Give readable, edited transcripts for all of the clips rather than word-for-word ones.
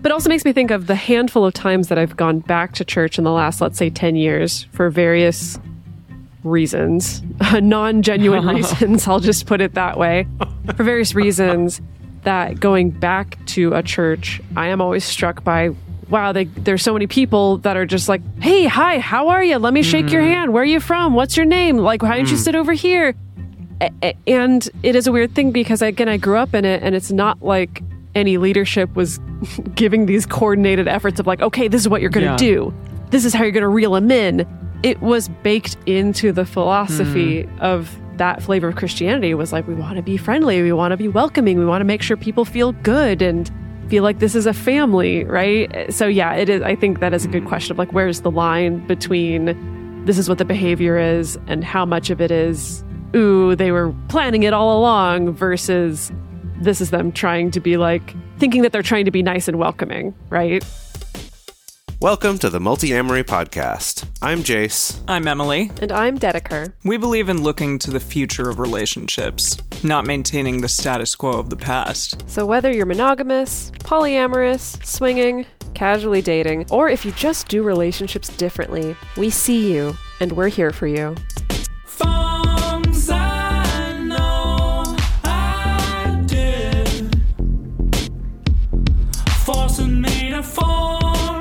But also makes me think of the handful of times that I've gone back to church in the last, let's say, 10 years for various reasons, non-genuine reasons, I'll just put it that way. For various reasons, that going back to a church, I am always struck by, wow, there's so many people that are just like, hey, hi, how are you? Let me shake your hand. Where are you from? What's your name? Like, why don't you sit over here? And it is a weird thing because, again, I grew up in it, and it's not like any leadership was giving these coordinated efforts of like, okay, this is what you're going to do. This is how you're going to reel them in. It was baked into the philosophy of that flavor of Christianity. Was like, we want to be friendly, we want to be welcoming, we want to make sure people feel good and feel like this is a family, right? So yeah, it is. I think that is a good question of like, where's the line between this is what the behavior is and how much of it is, ooh, they were planning it all along, versus this is them trying to be like, thinking that they're trying to be nice and welcoming, right? Welcome to the Multi-Amory Podcast. I'm Jace. I'm Emily. And I'm Dedeker. We believe in looking to the future of relationships, not maintaining the status quo of the past. So whether you're monogamous, polyamorous, swinging, casually dating, or if you just do relationships differently, we see you, and we're here for you. Forms I know I did, forcing me to form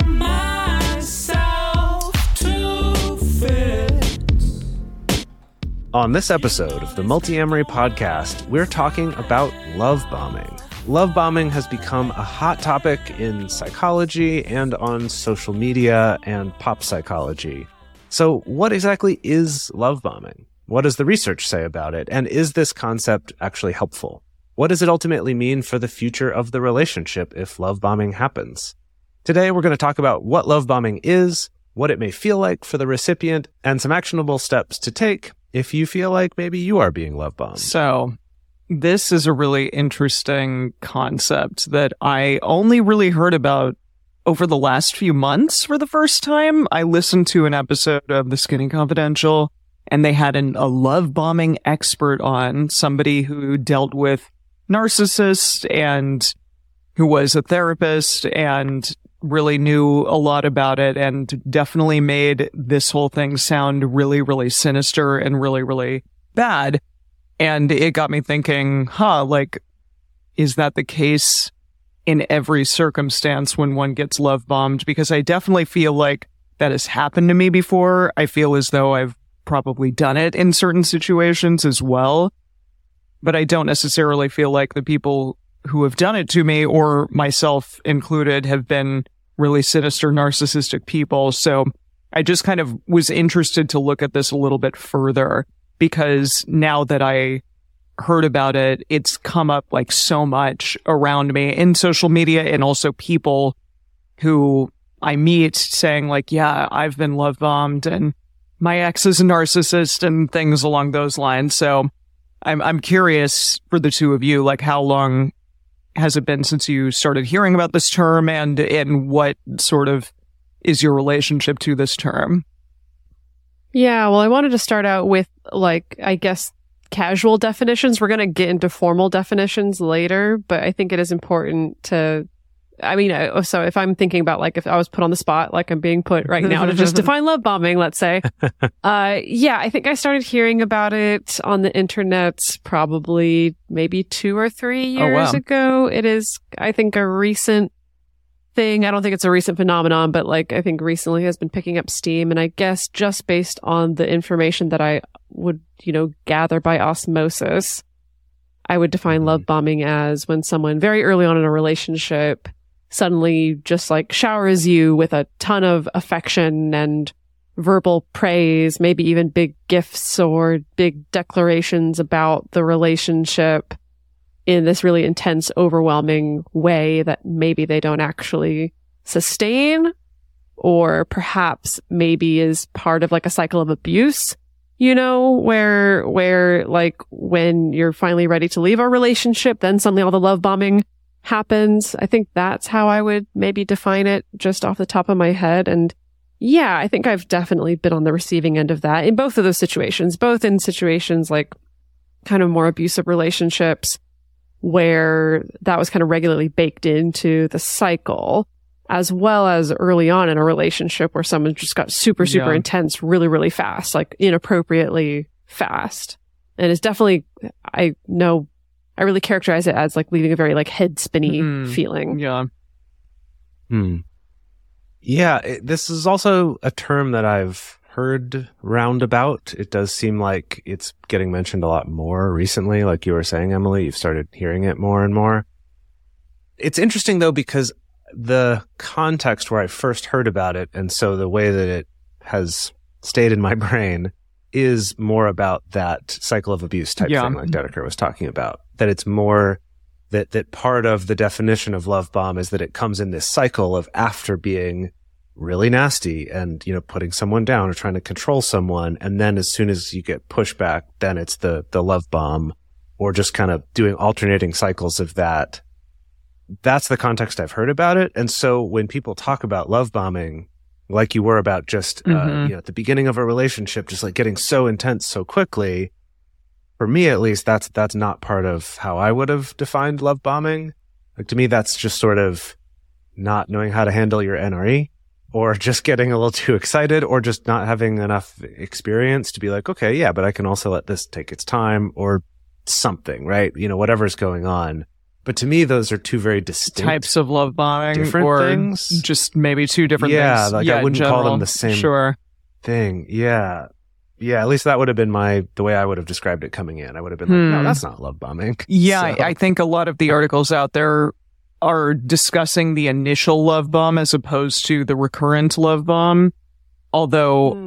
On this episode of the Multi-Amory Podcast, we're talking about love bombing. Love bombing has become a hot topic in psychology and on social media and pop psychology. So what exactly is love bombing? What does the research say about it? And is this concept actually helpful? What does it ultimately mean for the future of the relationship if love bombing happens? Today, we're going to talk about what love bombing is, what it may feel like for the recipient, and some actionable steps to take if you feel like maybe you are being love bombed. So, this is a really interesting concept that I only really heard about over the last few months for the first time. I listened to an episode of The Skinny Confidential, and they had a love bombing expert on, somebody who dealt with narcissists and who was a therapist and really knew a lot about it, and definitely made this whole thing sound really, really sinister and really, really bad. And it got me thinking, like, is that the case in every circumstance when one gets love bombed? Because I definitely feel like that has happened to me before. I feel as though I've probably done it in certain situations as well. But I don't necessarily feel like the people who have done it to me, or myself included, have been really sinister, narcissistic people. So I just kind of was interested to look at this a little bit further, because now that I heard about it, it's come up like so much around me in social media, and also people who I meet saying like, yeah, I've been love bombed and my ex is a narcissist and things along those lines. So I'm curious for the two of you, like, how long has it been since you started hearing about this term, and what sort of is your relationship to this term? Yeah, well, I wanted to start out with, like, I guess, casual definitions. We're going to get into formal definitions later, but I think it is important to, I mean, so if I'm thinking about, like, if I was put on the spot, like I'm being put right now to just define love bombing, let's say. Yeah, I think I started hearing about it on the internet probably maybe 2 or 3 years ago. It is, I think, a recent thing. I don't think it's a recent phenomenon, but like, I think recently has been picking up steam. And I guess just based on the information that I would, gather by osmosis, I would define love bombing as when someone very early on in a relationship suddenly just like showers you with a ton of affection and verbal praise, maybe even big gifts or big declarations about the relationship in this really intense, overwhelming way that maybe they don't actually sustain, or perhaps maybe is part of like a cycle of abuse, where like when you're finally ready to leave a relationship, then suddenly all the love bombing happens. I think that's how I would maybe define it just off the top of my head. And yeah, I think I've definitely been on the receiving end of that in both of those situations, both in situations like kind of more abusive relationships where that was kind of regularly baked into the cycle. as well as early on in a relationship where someone just got super Yeah. intense really, really fast, like inappropriately fast. And it's definitely, I really characterize it as like leaving a very like head spinny feeling. Yeah. Yeah, this is also a term that I've heard roundabout. It does seem like it's getting mentioned a lot more recently. Like you were saying, Emily, you've started hearing it more and more. It's interesting though, because the context where I first heard about it, and so the way that it has stayed in my brain, is more about that cycle of abuse type thing like Dedeker was talking about. That it's more that part of the definition of love bomb is that it comes in this cycle of after being really nasty and, you know, putting someone down or trying to control someone. And then as soon as you get pushback, then it's the love bomb, or just kind of doing alternating cycles of that. That's the context I've heard about it. And so when people talk about love bombing, like you were about just, you know, at the beginning of a relationship, just like getting so intense so quickly, for me, at least, that's not part of how I would have defined love bombing. Like to me, that's just sort of not knowing how to handle your NRE, or just getting a little too excited, or just not having enough experience to be like, okay, yeah, but I can also let this take its time, or something, right? You know, whatever's going on. But to me, those are two very distinct types of love bombing, different or things. just maybe two different Yeah, things. like yeah, I wouldn't in call general. them the same Sure. thing. Yeah. Yeah, at least that would have been the way I would have described it coming in. I would have been like, no, that's not love bombing. Yeah, So- I think a lot of the articles out there are discussing the initial love bomb as opposed to the recurrent love bomb. Although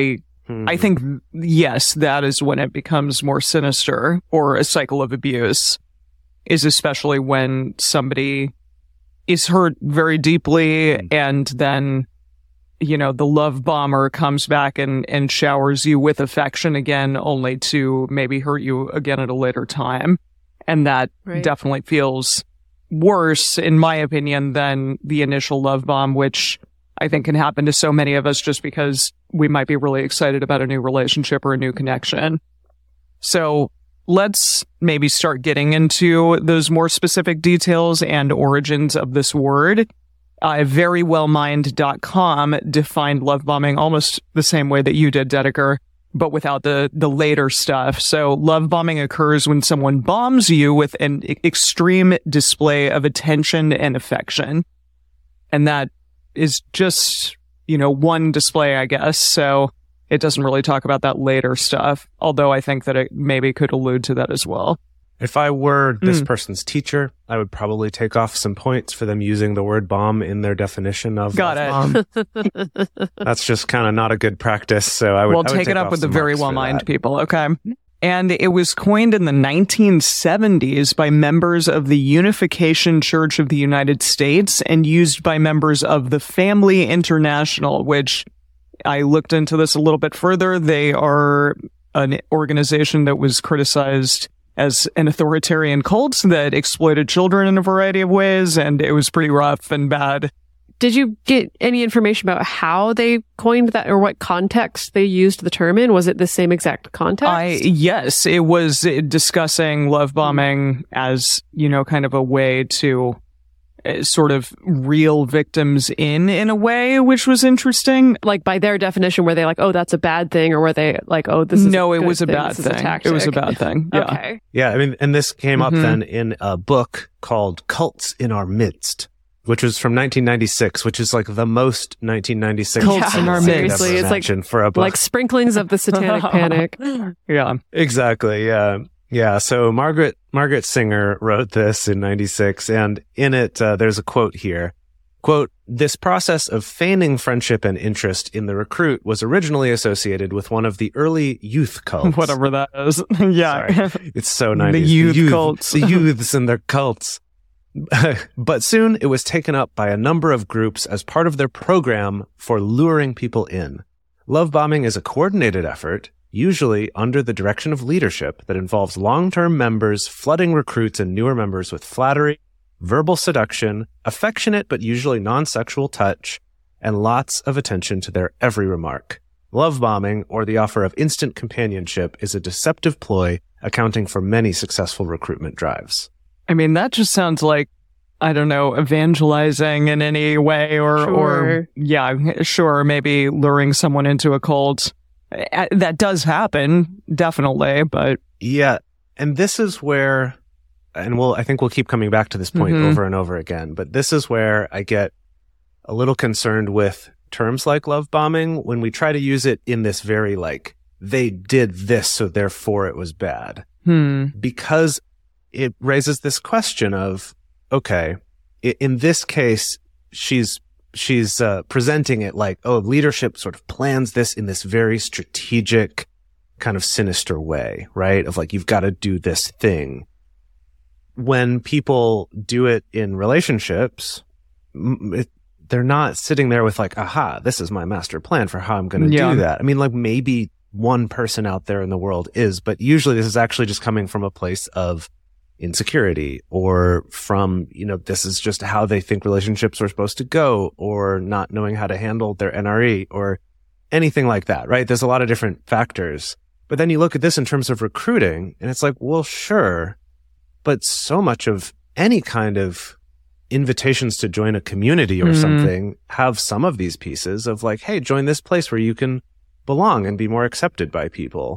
I think, yes, that is when it becomes more sinister, or a cycle of abuse, is especially when somebody is hurt very deeply and then, you know, the love bomber comes back and showers you with affection again, only to maybe hurt you again at a later time. And that definitely feels worse, in my opinion, than the initial love bomb, which I think can happen to so many of us just because we might be really excited about a new relationship or a new connection. So let's maybe start getting into those more specific details and origins of this word. Verywellmind.com defined love bombing almost the same way that you did, Dedeker, but without the later stuff. So love bombing occurs when someone bombs you with an extreme display of attention and affection. And that is just, you know, one display, I guess. So it doesn't really talk about that later stuff, although I think that it maybe could allude to that as well. If I were this person's teacher, I would probably take off some points for them using the word bomb in their definition of Got love it. bomb. That's just kind of not a good practice. So I would, We'll I would take it up off with the some Very marks Well for Mind that. people. Okay. And it was coined in the 1970s by members of the Unification Church of the United States and used by members of the Family International, which I looked into this a little bit further. They are an organization that was criticized as an authoritarian cult that exploited children in a variety of ways, and it was pretty rough and bad. Did you get any information about how they coined that, or what context they used the term in? Was it the same exact context? Yes, it was discussing love bombing as, you know, kind of a way to sort of reel victims in a way, which was interesting. Like by their definition, were they like, oh, that's a bad thing, or were they like, oh, this is No, a it good was a thing, bad this is a thing. It tactic? was a bad thing. Yeah. Okay. Yeah, I mean, and this came up then in a book called Cults in Our Midst, which was from 1996, which is like the most 1996 Cults thing in Our I could ever Midst. Seriously, it's like- imagine for a book. Like sprinklings of the satanic panic. Yeah. Exactly. Yeah. Yeah. So Margaret Singer wrote this in 96, and in it, there's a quote here. Quote, "This process of feigning friendship and interest in the recruit was originally associated with one of the early youth cults." Whatever that is. Yeah. Sorry. It's so 90s. The youth cults. The youths and their cults. But soon it was taken up by a number of groups as part of their program for luring people in. Love bombing is a coordinated effort, usually under the direction of leadership, that involves long-term members flooding recruits and newer members with flattery, verbal seduction, affectionate but usually non-sexual touch, and lots of attention to their every remark. Love bombing, or the offer of instant companionship, is a deceptive ploy accounting for many successful recruitment drives. I mean, that just sounds like I don't know, evangelizing in any way or maybe luring someone into a cult. That does happen, definitely, but yeah. And this is where, and I think we'll keep coming back to this point over and over again, but this is where I get a little concerned with terms like love bombing when we try to use it in this very like, they did this, so therefore it was bad. Because it raises this question of, okay, in this case, she's presenting it like, oh, leadership sort of plans this in this very strategic kind of sinister way, right? Of like, you've got to do this thing. When people do it in relationships, they're not sitting there with like, aha, this is my master plan for how I'm going to do that. I mean, like maybe one person out there in the world is, but usually this is actually just coming from a place of insecurity or from, this is just how they think relationships are supposed to go, or not knowing how to handle their NRE or anything like that, right? There's a lot of different factors. But then you look at this in terms of recruiting and it's like, well, sure, but so much of any kind of invitations to join a community or something have some of these pieces of like, hey, join this place where you can belong and be more accepted by people.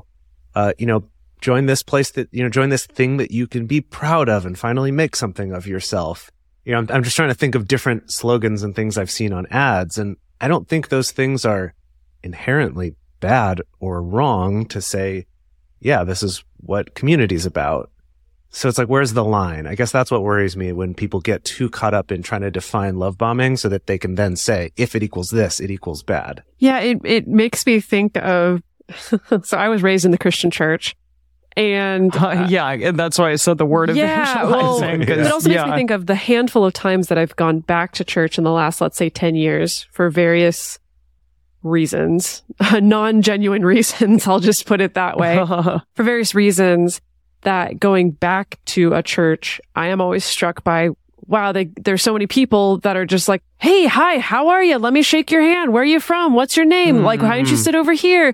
Join this place that, join this thing that you can be proud of and finally make something of yourself. I'm just trying to think of different slogans and things I've seen on ads. And I don't think those things are inherently bad or wrong to say, yeah, this is what community's about. So it's like, where's the line? I guess that's what worries me when people get too caught up in trying to define love bombing so that they can then say, if it equals this, it equals bad. Yeah, it makes me think of, so I was raised in the Christian church. And and that's why I said the word evangelizing. It also makes me think of the handful of times that I've gone back to church in the last, let's say, 10 years for various reasons, non-genuine reasons. I'll just put it that way. For various reasons that going back to a church, I am always struck by, wow, there's so many people that are just like, hey, hi, how are you? Let me shake your hand. Where are you from? What's your name? Like, why don't you sit over here?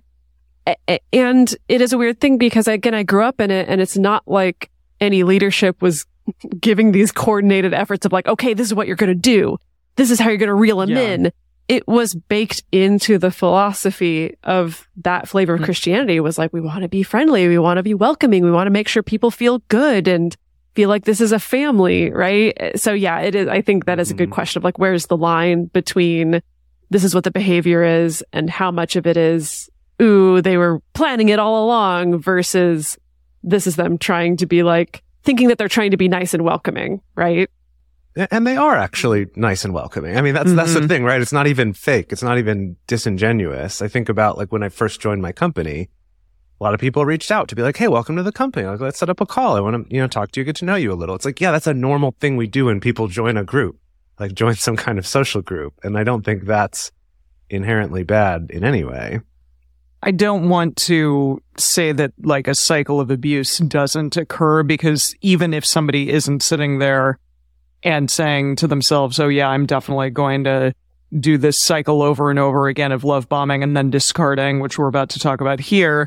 And it is a weird thing because, again, I grew up in it and it's not like any leadership was giving these coordinated efforts of like, okay, this is what you're going to do. This is how you're going to reel them in. It was baked into the philosophy of that flavor of Christianity. It was like, we want to be friendly. We want to be welcoming. We want to make sure people feel good and feel like this is a family, right? So yeah, it is. I think that is a good question of like, where's the line between this is what the behavior is and how much of it is, ooh, they were planning it all along versus this is them trying to be like, thinking that they're trying to be nice and welcoming, right? And they are actually nice and welcoming. I mean, that's the thing, right? It's not even fake. It's not even disingenuous. I think about like when I first joined my company, a lot of people reached out to be like, hey, welcome to the company. Like, let's set up a call. I want to, talk to you, get to know you a little. It's like, yeah, that's a normal thing we do when people join a group, like join some kind of social group. And I don't think that's inherently bad in any way. I don't want to say that like a cycle of abuse doesn't occur, because even if somebody isn't sitting there and saying to themselves, oh yeah, I'm definitely going to do this cycle over and over again of love bombing and then discarding, which we're about to talk about here,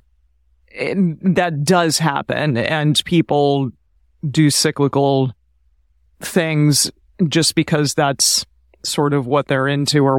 that does happen. And people do cyclical things just because that's sort of what they're into or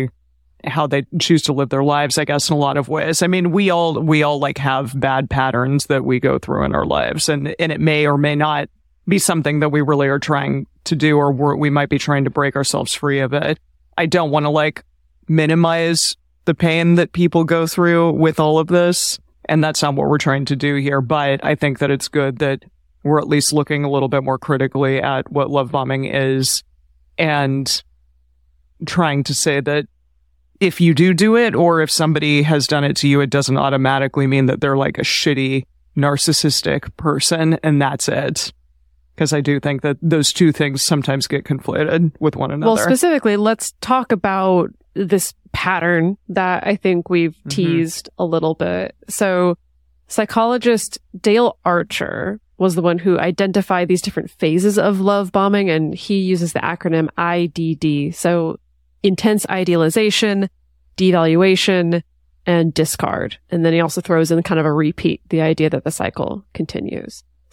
how they choose to live their lives, I guess, in a lot of ways. I mean, we all like have bad patterns that we go through in our lives, and it may or may not be something that we really are trying to do, or we might be trying to break ourselves free of it. I don't want to like minimize the pain that people go through with all of this, and that's not what we're trying to do here. But I think that it's good that we're at least looking a little bit more critically at what love bombing is, and trying to say that if you do it, or if somebody has done it to you, it doesn't automatically mean that they're like a shitty, narcissistic person, and that's it. Because I do think that those two things sometimes get conflated with one another. Well, specifically, let's talk about this pattern that I think we've teased a little bit. So psychologist Dale Archer was the one who identified these different phases of love bombing, and he uses the acronym IDD. So intense idealization, devaluation, and discard. And then he also throws in kind of a repeat, the idea that the cycle continues.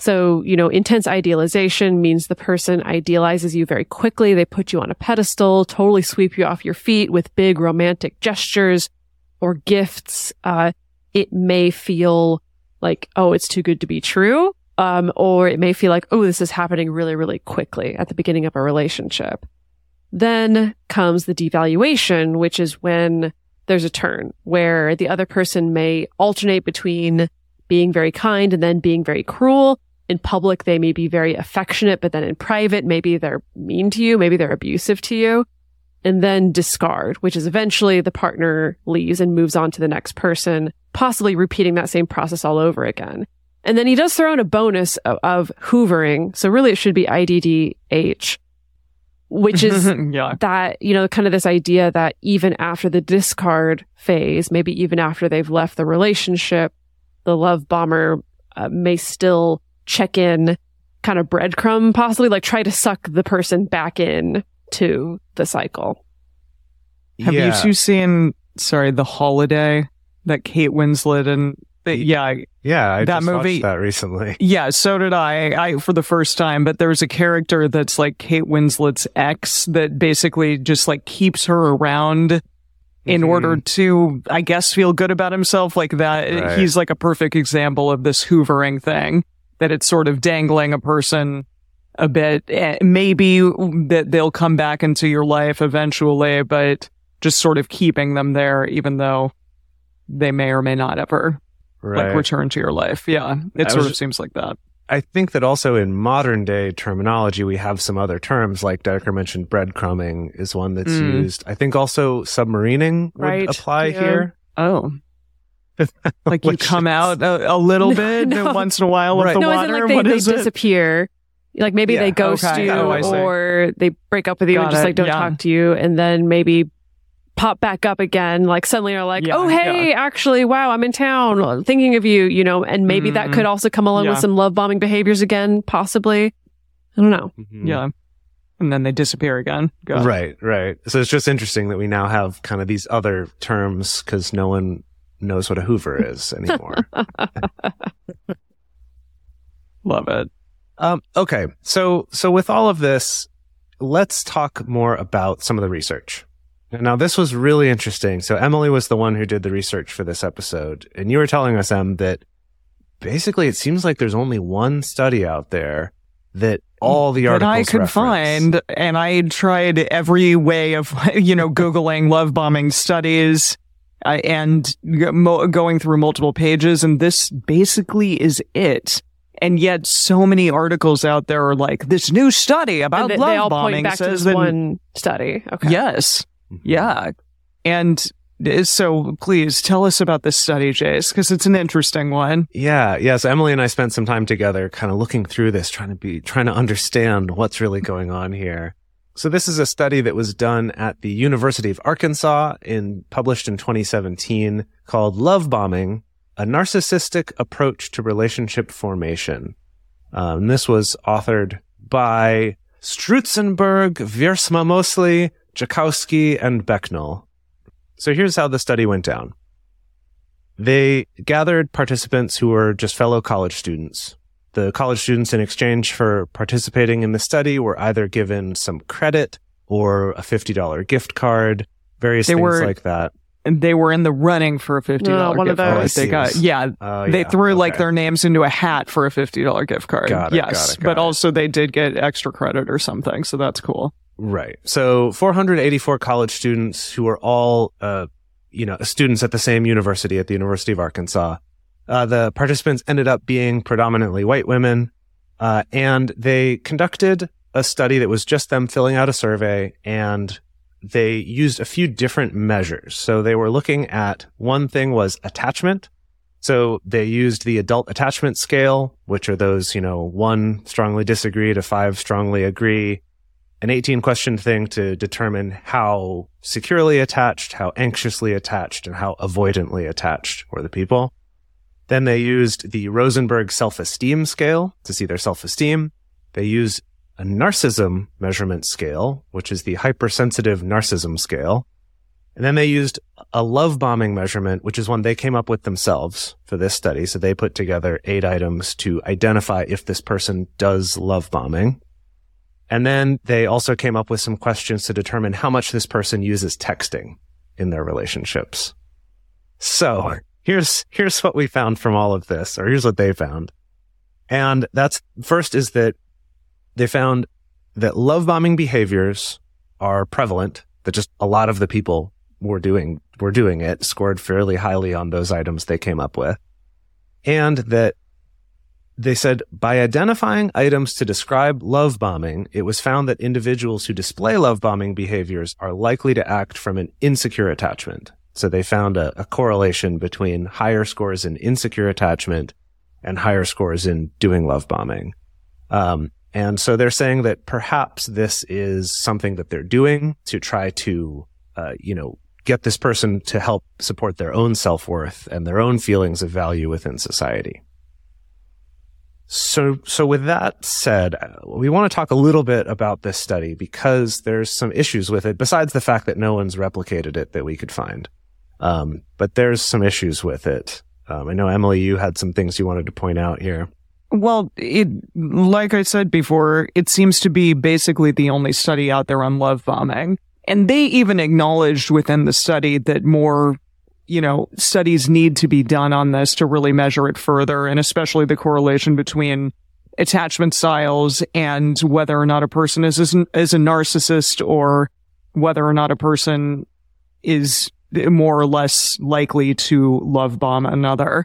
So, intense idealization means the person idealizes you very quickly. They put you on a pedestal, totally sweep you off your feet with big romantic gestures or gifts. It may feel like, oh, it's too good to be true. Or it may feel like, oh, this is happening really, really quickly at the beginning of a relationship. Then comes the devaluation, which is when there's a turn where the other person may alternate between being very kind and then being very cruel. In public, they may be very affectionate, but then in private, maybe they're mean to you, maybe they're abusive to you. And then discard, which is eventually the partner leaves and moves on to the next person, possibly repeating that same process all over again. And then he does throw in a bonus of hoovering. So really it should be IDDH, which is that, kind of this idea that even after the discard phase, maybe even after they've left the relationship, the love bomber may still check in, kind of breadcrumb, possibly like try to suck the person back in to the cycle. Have you two seen, The Holiday, that Kate Winslet and I that just movie watched that recently. Yeah, so did I for the first time. But there's a character that's like Kate Winslet's ex that basically just like keeps her around in order to, I guess, feel good about himself like that. Right. He's like a perfect example of this hoovering thing, that it's sort of dangling a person a bit. Maybe that they'll come back into your life eventually, but just sort of keeping them there, even though they may or may not ever like return to your life. Yeah, it sort of seems like that. I think that also in modern day terminology, we have some other terms, like Dedeker mentioned, breadcrumbing is one that's used. I think also submarining would apply here. Oh. Like you come out a little bit once in a while of the water? Like they disappear. Like maybe they ghost you or they break up with you and just don't talk to you, and then maybe pop back up again. Like suddenly you're like, actually, wow, I'm in town thinking of you, and maybe that could also come along with some love bombing behaviors again, possibly. I don't know. Yeah. And then they disappear again. Right. So it's just interesting that we now have kind of these other terms because no one knows what a Hoover is anymore. Love it. Okay. So with all of this, let's talk more about some of the research. Now, this was really interesting. So Emily was the one who did the research for this episode. And you were telling us, Em, that basically it seems like there's only one study out there that all the articles that I could reference. find. And I tried every way of, Googling love bombing studies and going through multiple pages. And this basically is it. And yet so many articles out there are like, this new study about love they all bombing point back says to this one study. Okay. Yes. Yeah. And so please tell us about this study, Jace, because it's an interesting one. Yeah. So Emily and I spent some time together kind of looking through this, trying to understand what's really going on here. So this is a study that was done at the University of Arkansas published in 2017 called Love Bombing, a Narcissistic Approach to Relationship Formation. And this was authored by Strutzenberg, Wiersma Mosley, Jakowski, and Becknell. So here's how the study went down. They gathered participants who were just fellow college students. The college students, in exchange for participating in the study, were either given some credit or a $50 gift card, various things like that. And they were in the running for a $50 gift card. They got, they threw like their names into a hat for a $50 gift card. Got it. But also they did get extra credit or something. So that's cool. Right. So 484 college students who were all, students at the same university, at the University of Arkansas. The participants ended up being predominantly white women. And they conducted a study that was just them filling out a survey, and they used a few different measures. So they were looking at, one thing was attachment. So they used the adult attachment scale, which are those, 1 strongly disagree to 5 strongly agree. An 18-question thing to determine how securely attached, how anxiously attached, and how avoidantly attached were the people. Then they used the Rosenberg self-esteem scale to see their self-esteem. They used a narcissism measurement scale, which is the hypersensitive narcissism scale. And then they used a love bombing measurement, which is one they came up with themselves for this study. So they put together 8 items to identify if this person does love bombing. And then they also came up with some questions to determine how much this person uses texting in their relationships. So here's what we found from all of this, or here's what they found. And first is that they found that love bombing behaviors are prevalent, that just a lot of the people were doing it, scored fairly highly on those items they came up with. And that they said by identifying items to describe love bombing, it was found that individuals who display love bombing behaviors are likely to act from an insecure attachment. So they found a correlation between higher scores in insecure attachment and higher scores in doing love bombing. And so they're saying that perhaps this is something that they're doing to try to, get this person to help support their own self-worth and their own feelings of value within society. So with that said, we want to talk a little bit about this study because there's some issues with it, besides the fact that no one's replicated it that we could find. But there's some issues with it. I know, Emily, you had some things you wanted to point out here. Well, like I said before, it seems to be basically the only study out there on love bombing. And they even acknowledged within the study that more, studies need to be done on this to really measure it further, and especially the correlation between attachment styles and whether or not a person is a narcissist or whether or not a person is more or less likely to love bomb another.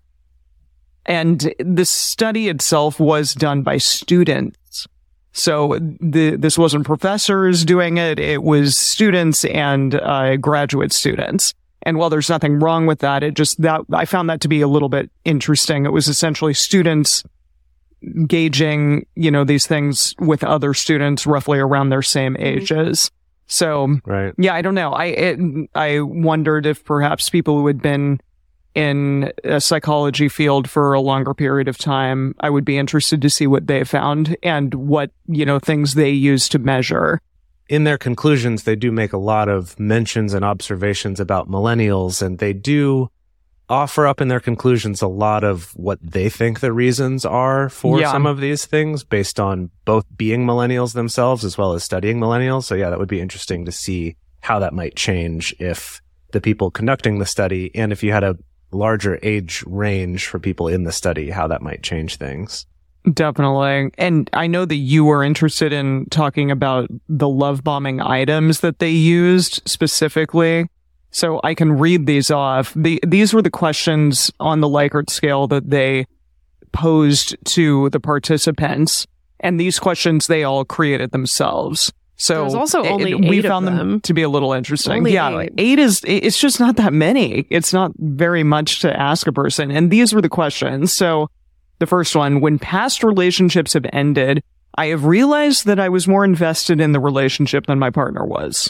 And the study itself was done by students. So this wasn't professors doing it. It was students and graduate students. And while there's nothing wrong with that, I found that to be a little bit interesting. It was essentially students gauging, these things with other students roughly around their same ages. So, right. Yeah, I don't know. I wondered if perhaps people who had been in a psychology field for a longer period of time, I would be interested to see what they found and what, things they use to measure. In their conclusions, they do make a lot of mentions and observations about millennials, and they do offer up in their conclusions a lot of what they think the reasons are for some of these things based on both being millennials themselves as well as studying millennials. So yeah, that would be interesting to see how that might change if the people conducting the study, and if you had a larger age range for people in the study, how that might change things. Definitely. And I know that you were interested in talking about the love bombing items that they used specifically. So I can read these off. These were the questions on the Likert scale that they posed to the participants. And these questions they all created themselves. So there's also only we 8 found of them to be a little interesting. Only Yeah, 8. 8 it's just not that many. It's not very much to ask a person. And these were the questions. So the first one, when past relationships have ended, I have realized that I was more invested in the relationship than my partner was.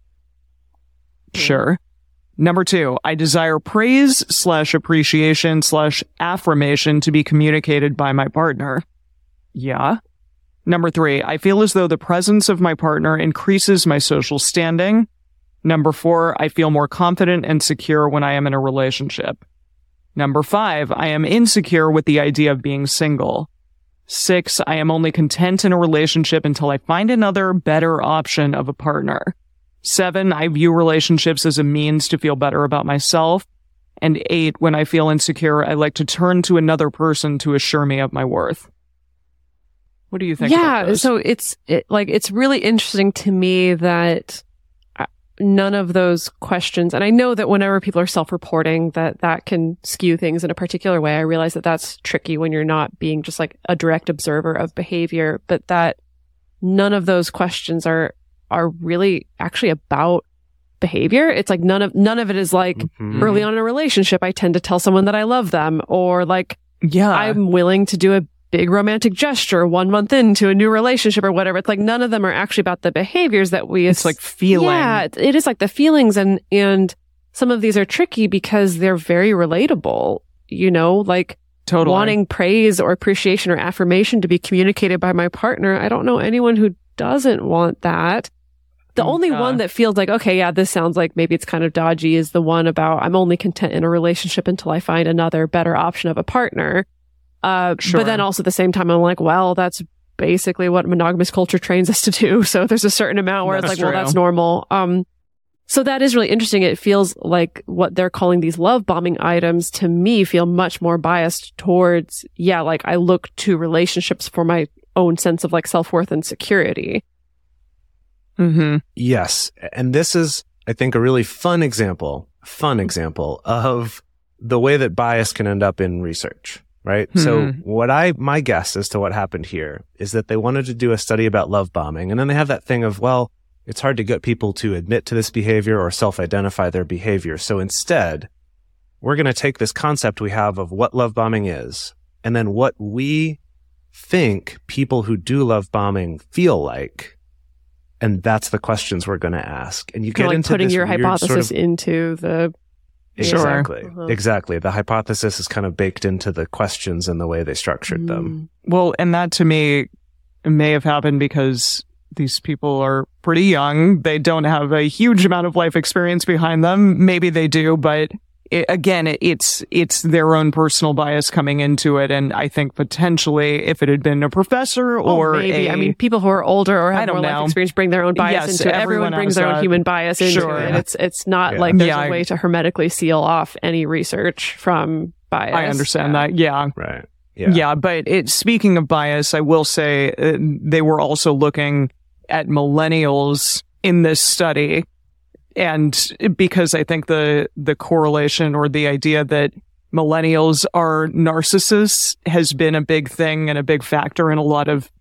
Sure. Number 2, I desire praise / appreciation / affirmation to be communicated by my partner. Yeah. Number 3, I feel as though the presence of my partner increases my social standing. Number 4, I feel more confident and secure when I am in a relationship. Number 5, I am insecure with the idea of being single. 6, I am only content in a relationship until I find another, better option of a partner. 7, I view relationships as a means to feel better about myself. And 8, when I feel insecure, I like to turn to another person to assure me of my worth. What do you think about this? So it's really interesting to me that none of those questions, and I know that whenever people are self-reporting, that can skew things in a particular way. I realize that that's tricky when you're not being just like a direct observer of behavior, but that none of those questions are really actually about behavior. It's like none of it is like early on in a relationship, I tend to tell someone that I love them, or like, I'm willing to do a big romantic gesture 1 month into a new relationship or whatever. It's like none of them are actually about the behaviors that it's like feeling. Yeah, it is like the feelings, and some of these are tricky because they're very relatable, like totally wanting praise or appreciation or affirmation to be communicated by my partner. I don't know anyone who doesn't want that. The only one that feels like, okay, yeah, this sounds like maybe it's kind of dodgy is the one about I'm only content in a relationship until I find another better option of a partner. But then also at the same time, I'm like, well, that's basically what monogamous culture trains us to do. So there's a certain amount where it's like, well, that's normal. So that is really interesting. It feels like what they're calling these love bombing items to me feel much more biased towards, yeah, like I look to relationships for my own sense of like self-worth and security. Mm-hmm. Yes. And this is, I think, a really fun example of the way that bias can end up in research, right? So my guess as to what happened here is that they wanted to do a study about love bombing. And then they have that thing of, well, it's hard to get people to admit to this behavior or self-identify their behavior. So instead, we're going to take this concept we have of what love bombing is, and then what we think people who do love bombing feel like. And that's the questions we're going to ask. And you get like into putting this your weird hypothesis into the... Exactly. Uh-huh. Exactly. The hypothesis is kind of baked into the questions and the way they structured them. Well, and that to me may have happened because these people are pretty young. They don't have a huge amount of life experience behind them. Maybe they do, but it's their own personal bias coming into it. And I think potentially if it had been a professor or maybe. I mean, people who are older or have more life experience bring their own bias into it. Everyone brings their own human bias into it. It's not like there's a way to hermetically seal off any research from bias. I understand that. Yeah. Right. Yeah. But speaking of bias, I will say they were also looking at millennials in this study. And because I think the correlation or the idea that millennials are narcissists has been a big thing and a big factor in a lot of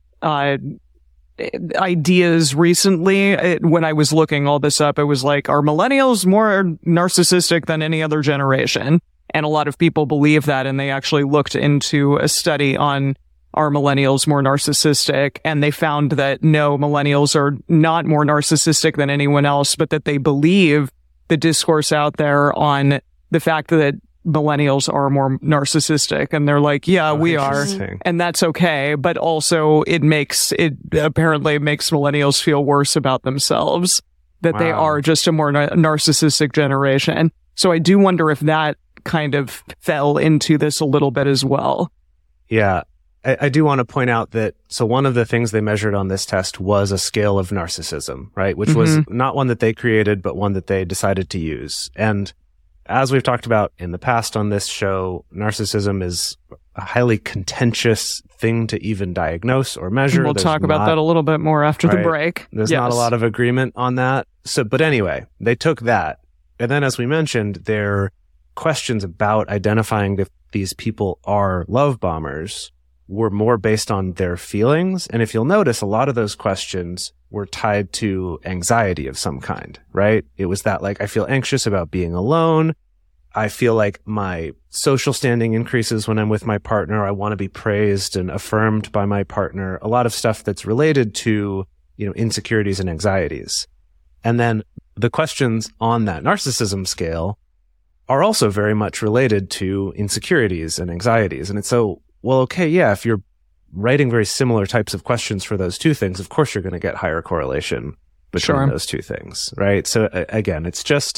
ideas recently. When I was looking all this up, it was like, are millennials more narcissistic than any other generation? And a lot of people believe that, and they actually looked into a study on are millennials more narcissistic? And they found that no, millennials are not more narcissistic than anyone else, but that they believe the discourse out there on the fact that millennials are more narcissistic. And they're like, yeah, we are. And that's okay. But also it apparently makes millennials feel worse about themselves, that they are just a more narcissistic generation. So I do wonder if that kind of fell into this a little bit as well. Yeah. I do want to point out that, so one of the things they measured on this test was a scale of narcissism, right? Which was not one that they created, but one that they decided to use. And as we've talked about in the past on this show, narcissism is a highly contentious thing to even diagnose or measure. We'll talk about that a little bit more after the break. There's not a lot of agreement on that. So, but anyway, they took that. And then as we mentioned, their questions about identifying if these people are love bombers were more based on their feelings. And if you'll notice, a lot of those questions were tied to anxiety of some kind, right? It was that like, I feel anxious about being alone. I feel like my social standing increases when I'm with my partner. I want to be praised and affirmed by my partner. A lot of stuff that's related to, insecurities and anxieties. And then the questions on that narcissism scale are also very much related to insecurities and anxieties. And it's so, well, okay, yeah, if you're writing very similar types of questions for those two things, of course you're going to get higher correlation between those two things, right? So again, I just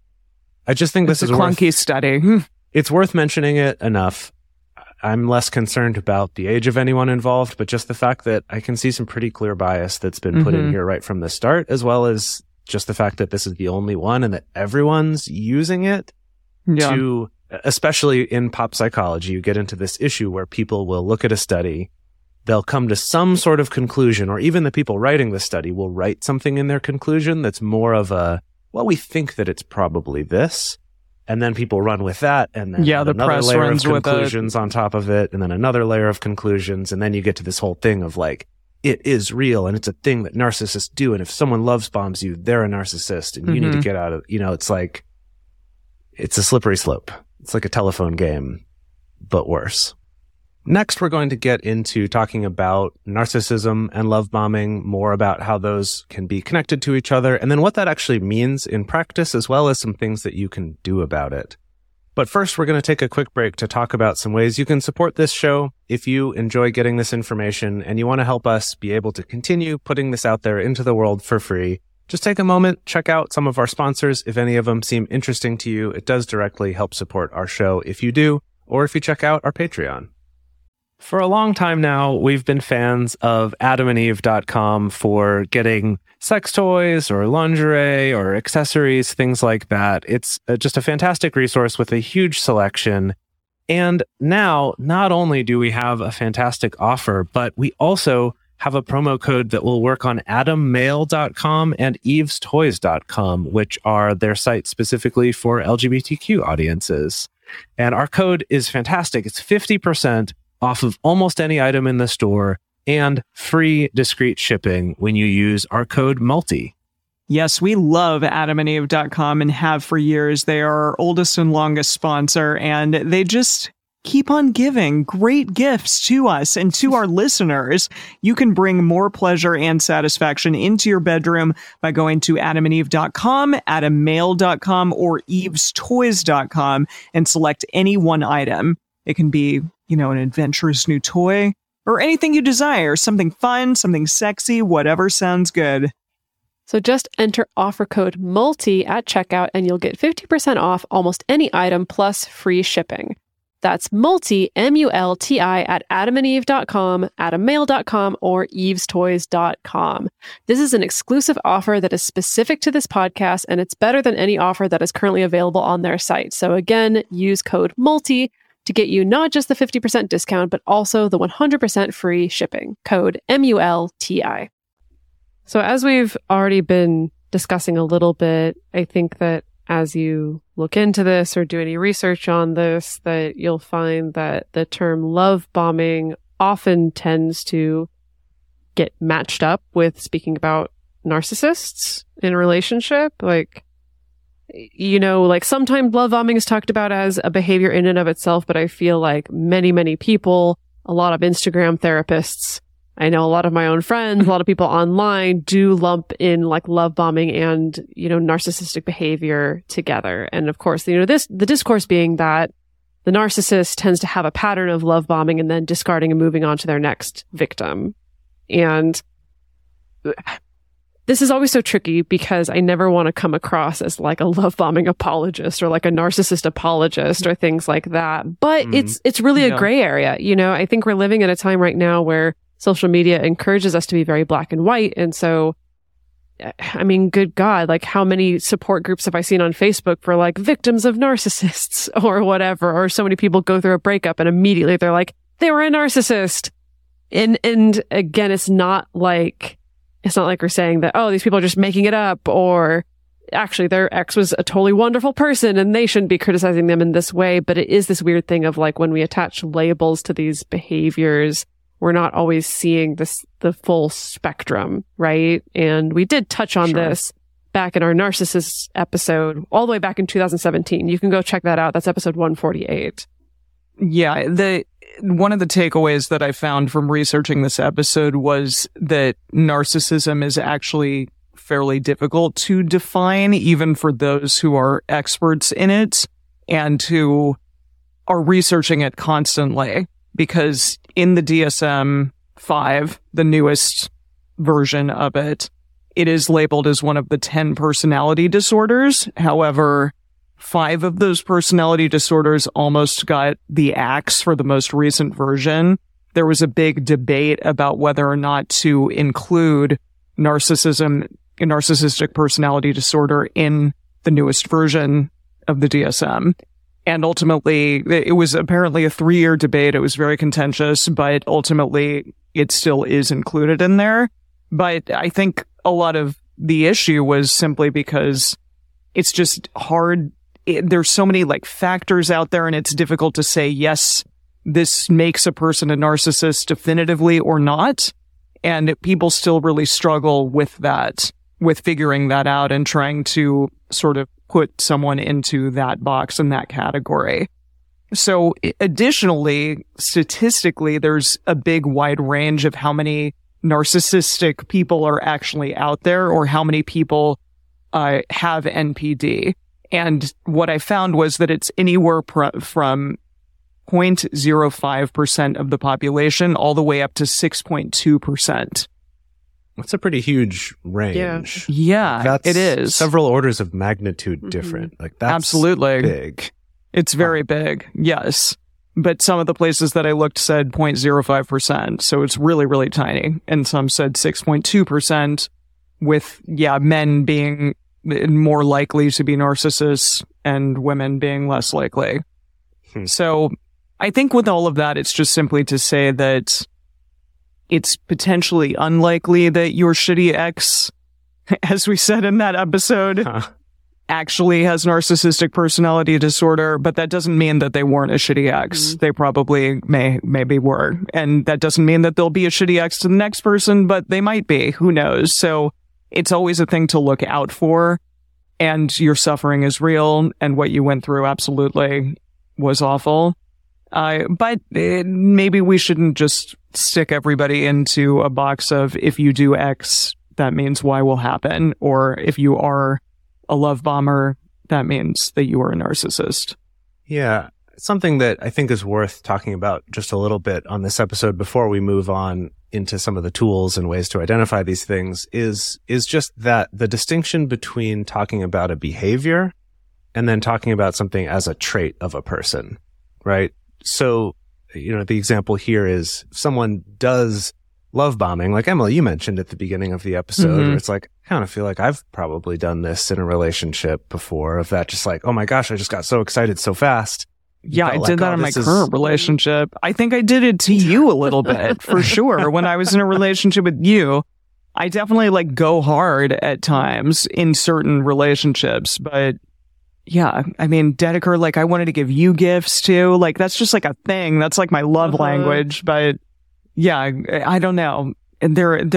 think this is a clunky study. It's worth mentioning it enough. I'm less concerned about the age of anyone involved, but just the fact that I can see some pretty clear bias that's been put in here right from the start, as well as just the fact that this is the only one and that everyone's using it to, especially in pop psychology, you get into this issue where people will look at a study, they'll come to some sort of conclusion, or even the people writing the study will write something in their conclusion that's more of a, well, we think that it's probably this. And then people run with that, and then the another press layer runs of conclusions on top of it, and then another layer of conclusions, and then you get to this whole thing of like, it is real, and it's a thing that narcissists do, and if someone loves bombs you, they're a narcissist, and you need to get out of, it's like, it's a slippery slope. It's like a telephone game, but worse. Next, we're going to get into talking about narcissism and love bombing, more about how those can be connected to each other, and then what that actually means in practice, as well as some things that you can do about it. But first, we're going to take a quick break to talk about some ways you can support this show. If you enjoy getting this information and you want to help us be able to continue putting this out there into the world for free, Just take a moment, check out some of our sponsors. If any of them seem interesting to you, it does directly help support our show if you do, or if you check out our Patreon. For a long time now, we've been fans of adamandeve.com for getting sex toys or lingerie or accessories, things like that. It's just a fantastic resource with a huge selection. And now, not only do we have a fantastic offer, but we also have a promo code that will work on adammail.com and evestoys.com, which are their sites specifically for LGBTQ audiences. And our code is fantastic. It's 50% off of almost any item in the store and free discreet shipping when you use our code MULTI. Yes, we love adamandeve.com and have for years. They are our oldest and longest sponsor, and they just keep on giving great gifts to us and to our listeners. You can bring more pleasure and satisfaction into your bedroom by going to adamandeve.com, adammail.com, or evestoys.com and select any one item. It can be, an adventurous new toy or anything you desire, something fun, something sexy, whatever sounds good. So just enter offer code MULTI at checkout and you'll get 50% off almost any item plus free shipping. That's MULTI, M-U-L-T-I, at adamandeve.com, adammail.com, or evestoys.com. This is an exclusive offer that is specific to this podcast, and it's better than any offer that is currently available on their site. So again, use code MULTI to get you not just the 50% discount, but also the 100% free shipping. Code MULTI. So as we've already been discussing a little bit, I think that as you look into this or do any research on this, that you'll find that the term love bombing often tends to get matched up with speaking about narcissists in a relationship. Sometimes love bombing is talked about as a behavior in and of itself, but I feel like many, many people, a lot of Instagram therapists, I know a lot of my own friends, a lot of people online do lump in love bombing and, narcissistic behavior together. And of course, the discourse being that the narcissist tends to have a pattern of love bombing and then discarding and moving on to their next victim. And this is always so tricky because I never want to come across as a love bombing apologist or a narcissist apologist or things like that. But it's really a gray area. I think we're living in a time right now where social media encourages us to be very black and white. And so, good God, how many support groups have I seen on Facebook for victims of narcissists or whatever, or so many people go through a breakup and immediately they're like, they were a narcissist. And again, it's not like we're saying that, oh, these people are just making it up, or actually their ex was a totally wonderful person and they shouldn't be criticizing them in this way. But it is this weird thing of when we attach labels to these behaviors, we're not always seeing the full spectrum, right? And we did touch on this back in our narcissist episode, all the way back in 2017. You can go check that out. That's episode 148. Yeah, one of the takeaways that I found from researching this episode was that narcissism is actually fairly difficult to define, even for those who are experts in it and who are researching it constantly. Because in the DSM-5, the newest version of it, it is labeled as one of the 10 personality disorders. However, 5 of those personality disorders almost got the axe for the most recent version. There was a big debate about whether or not to include narcissistic personality disorder in the newest version of the DSM. And ultimately, it was apparently a 3-year debate. It was very contentious, but ultimately it still is included in there. But I think a lot of the issue was simply because it's just hard. There's so many factors out there, and it's difficult to say, yes, this makes a person a narcissist definitively or not. And people still really struggle with that, with figuring that out and trying to sort of put someone into that box in that category. So additionally, statistically, there's a big wide range of how many narcissistic people are actually out there or how many people have NPD. And what I found was that it's anywhere from 0.05% of the population all the way up to 6.2%. That's a pretty huge range. Yeah, That's it is. several orders of magnitude different. Like that's Absolutely big. It's very big, yes. But some of the places that I looked said 0.05%, so it's really, really tiny. And some said 6.2%, with, men being more likely to be narcissists and women being less likely. So I think with all of that, it's just simply to say that it's potentially unlikely that your shitty ex, as we said in that episode, actually has narcissistic personality disorder, but that doesn't mean that they weren't a shitty ex. They probably maybe were. And that doesn't mean that they'll be a shitty ex to the next person, but they might be. Who knows? So it's always a thing to look out for. And your suffering is real, and what you went through absolutely was awful. But maybe we shouldn't just stick everybody into a box of, if you do X, that means Y will happen. Or if you are a love bomber, that means that you are a narcissist. Yeah. Something that I think is worth talking about just a little bit on this episode before we move on into some of the tools and ways to identify these things is just that the distinction between talking about a behavior and then talking about something as a trait of a person, right? So, the example here is if someone does love bombing, like Emily, you mentioned at the beginning of the episode, where it's like, I kind of feel like I've probably done this in a relationship before, of that just like, oh my gosh, I just got so excited so fast. Yeah, I did that in my current relationship. I think I did it to you a little bit, for sure. When I was in a relationship with you, I definitely go hard at times in certain relationships. But yeah, I mean, Dedeker, I wanted to give you gifts too. That's just a thing. That's my love language. But yeah, I don't know. And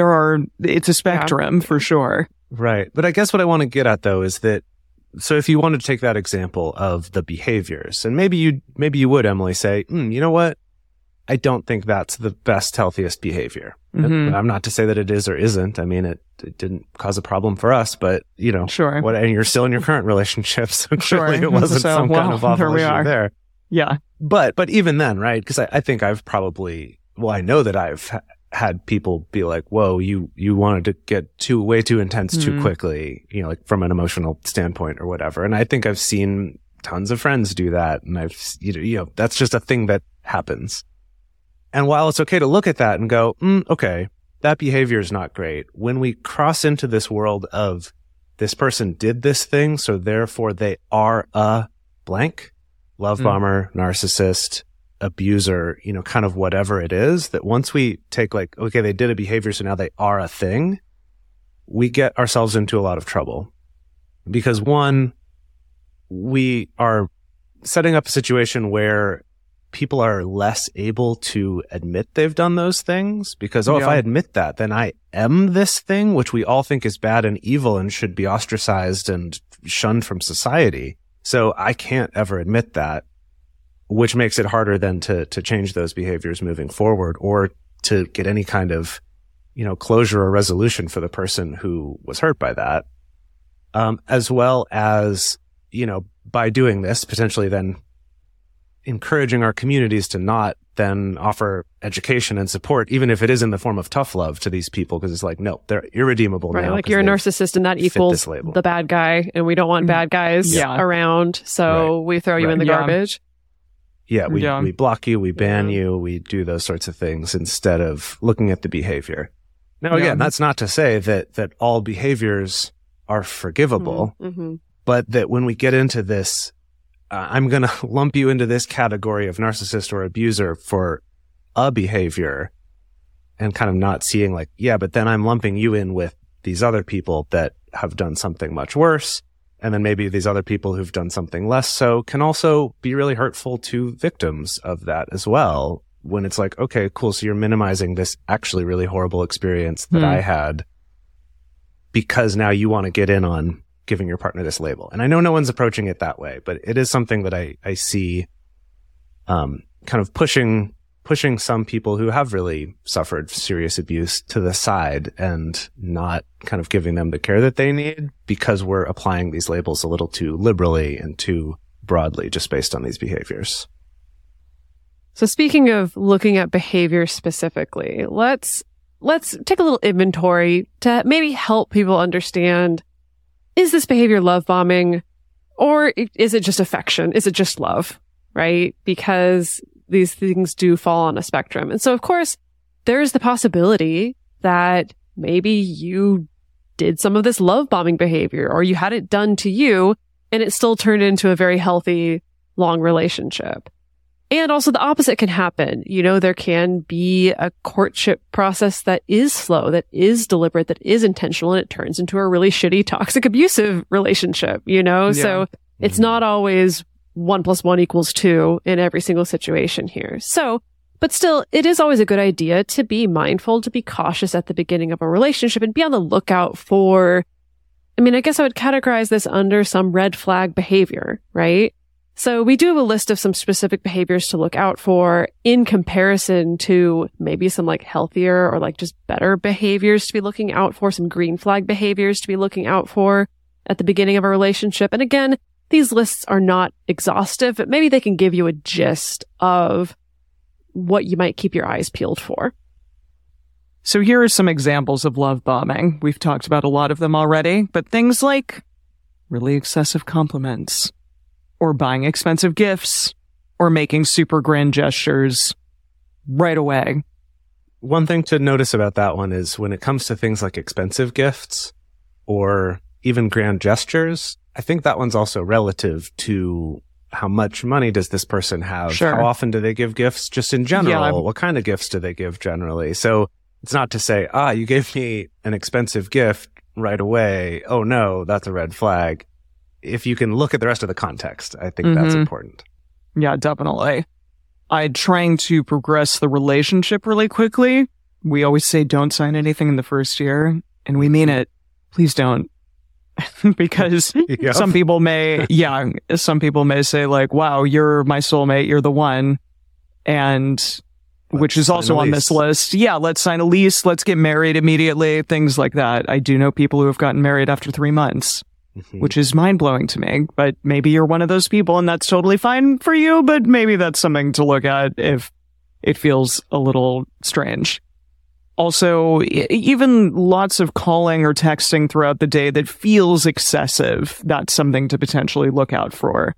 it's a spectrum for sure. Right. But I guess what I want to get at though is that, so if you wanted to take that example of the behaviors, and maybe you would, Emily, say, you know what? I don't think that's the best, healthiest behavior. I'm not to say that it is or isn't. I mean, it didn't cause a problem for us, but sure. And you're still in your current relationship, so clearly it wasn't some kind of awful issue there. Yeah. But even then, right? Because I think I've probably, I know that I've had people be like, whoa, you wanted to get way too intense too quickly, from an emotional standpoint or whatever. And I think I've seen tons of friends do that. And I've, that's just a thing that happens. And while it's okay to look at that and go, okay, that behavior is not great. When we cross into this world of this person did this thing, so therefore they are a blank, love bomber, narcissist, abuser, kind of whatever it is, that once we take okay, they did a behavior, so now they are a thing, we get ourselves into a lot of trouble. Because one, we are setting up a situation where people are less able to admit they've done those things because, if I admit that, then I am this thing, which we all think is bad and evil and should be ostracized and shunned from society. So I can't ever admit that, which makes it harder then to change those behaviors moving forward or to get any kind of, closure or resolution for the person who was hurt by that. As well as, by doing this, potentially then encouraging our communities to not then offer education and support, even if it is in the form of tough love to these people, because it's no, they're irredeemable right, now. You're a narcissist and that equals the bad guy, and we don't want bad guys around, so we throw you in the garbage. Yeah, we block you, we ban you, we do those sorts of things instead of looking at the behavior. Now, again, that's not to say that all behaviors are forgivable, but that when we get into this, I'm going to lump you into this category of narcissist or abuser for a behavior and kind of not seeing but then I'm lumping you in with these other people that have done something much worse. And then maybe these other people who've done something less so can also be really hurtful to victims of that as well. When it's okay, cool. So you're minimizing this actually really horrible experience that I had because now you want to get in on giving your partner this label. And I know no one's approaching it that way, but it is something that I see, kind of pushing some people who have really suffered serious abuse to the side and not kind of giving them the care that they need because we're applying these labels a little too liberally and too broadly just based on these behaviors. So speaking of looking at behavior specifically, let's let's take a little inventory to maybe help people understand, is this behavior love bombing, or is it just affection? Is it just love, right? Because these things do fall on a spectrum. And so, of course, there's the possibility that maybe you did some of this love bombing behavior, or you had it done to you and it still turned into a very healthy, long relationship. And also the opposite can happen. You know, there can be a courtship process that is slow, that is deliberate, that is intentional, and it turns into a really shitty, toxic, abusive relationship, you know? Yeah. So it's not always 1 + 1 = 2 in every single situation here. So, but still, it is always a good idea to be mindful, to be cautious at the beginning of a relationship and be on the lookout for, I mean, I guess I would categorize this under some red flag behavior, right? So we do have a list of some specific behaviors to look out for in comparison to maybe some like healthier or like just better behaviors to be looking out for, some green flag behaviors to be looking out for at the beginning of a relationship. And again, these lists are not exhaustive, but maybe they can give you a gist of what you might keep your eyes peeled for. So here are some examples of love bombing. We've talked about a lot of them already, but things like really excessive compliments, or buying expensive gifts, or making super grand gestures right away. One thing to notice about that one is when it comes to things like expensive gifts or even grand gestures, I think that one's also relative to how much money does this person have? Sure. How often do they give gifts? Just in general, what kind of gifts do they give generally? So it's not to say, you gave me an expensive gift right away. Oh no, that's a red flag. If you can look at the rest of the context, I think that's important. Yeah, definitely. I'm trying to progress the relationship really quickly. We always say don't sign anything in the first year, and we mean it. Please don't. Because Yep. some people may say like, wow, you're my soulmate, you're the one. And which is also on this list. Yeah, let's sign a lease. Let's get married immediately. Things like that. I do know people who have gotten married after 3 months. Which is mind-blowing to me, but maybe you're one of those people and that's totally fine for you, but maybe that's something to look at if it feels a little strange. Also, even lots of calling or texting throughout the day that feels excessive, that's something to potentially look out for.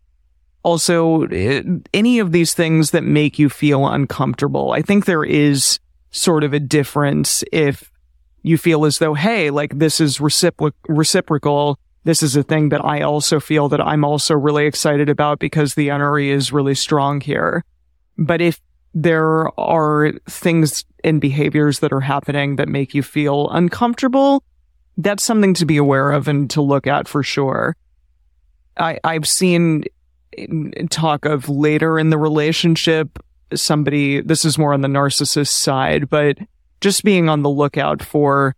Also, any of these things that make you feel uncomfortable. I think there is sort of a difference if you feel as though, hey, like this is reciprocal. This is a thing that I also feel that I'm also really excited about because the NRE is really strong here. But if there are things and behaviors that are happening that make you feel uncomfortable, that's something to be aware of and to look at for sure. I've seen talk of later in the relationship, somebody, this is more on the narcissist side, but just being on the lookout for,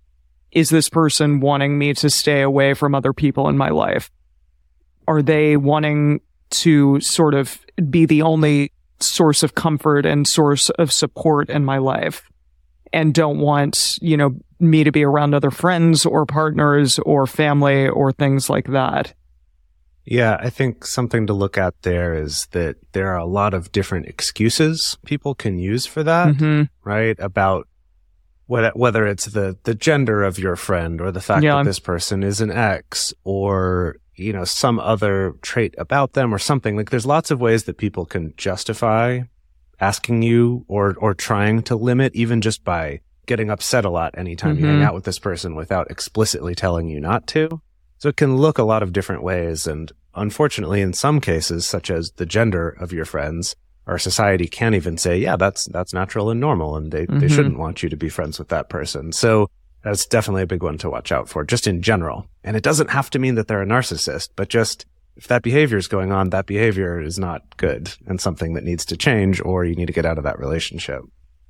is this person wanting me to stay away from other people in my life? Are they wanting to sort of be the only source of comfort and source of support in my life and don't want, me to be around other friends or partners or family or things like that? Yeah, I think something to look at there is that there are a lot of different excuses people can use for that, right? About whether it's the gender of your friend or the fact that this person is an ex or, some other trait about them or something. Like there's lots of ways that people can justify asking you or trying to limit, even just by getting upset a lot anytime you hang out with this person without explicitly telling you not to. So it can look a lot of different ways. And unfortunately, in some cases, such as the gender of your friends, our society can't even say, yeah, that's natural and normal. And they shouldn't want you to be friends with that person. So that's definitely a big one to watch out for, just in general. And it doesn't have to mean that they're a narcissist, but just if that behavior is going on, that behavior is not good and something that needs to change, or you need to get out of that relationship.